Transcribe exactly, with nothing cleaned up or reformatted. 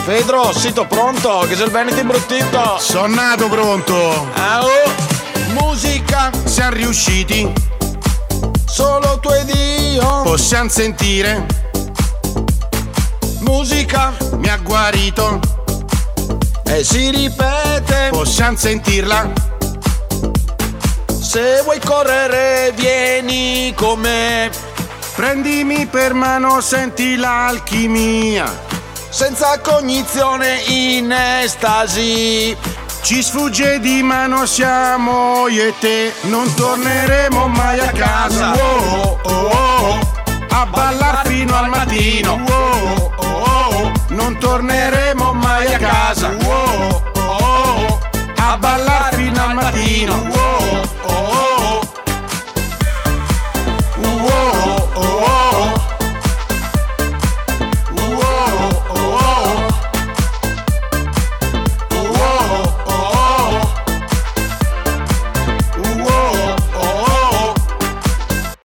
Pedro, sito pronto, che sei il venito imbruttito. Sono nato pronto. Ah, oh. Musica, siamo riusciti. Solo tu ed io possiamo sentire. Musica mi ha guarito e si ripete. Possiamo sentirla. Se vuoi correre vieni con me. Prendimi per mano, senti l'alchimia. Senza cognizione in estasi. Ci sfugge di mano, siamo io e te. Non torneremo mai a casa. Oh, oh, oh. A ballar fino al mattino. Oh, oh, oh. Non torneremo mai a casa. Oh, oh, oh. A ballar fino al mattino.